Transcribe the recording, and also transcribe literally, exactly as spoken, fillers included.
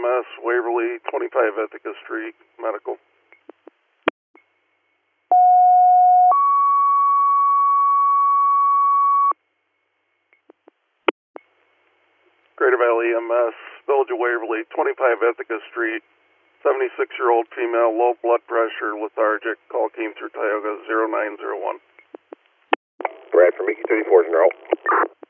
M S, Waverly, twenty-five Ithaca Street, medical. Greater Valley E M S, Village of Waverly, twenty-five Ithaca Street, seventy-six-year-old female, low blood pressure, lethargic. Call came through Tioga zero nine zero one. Brad from Mickey thirty-four, General.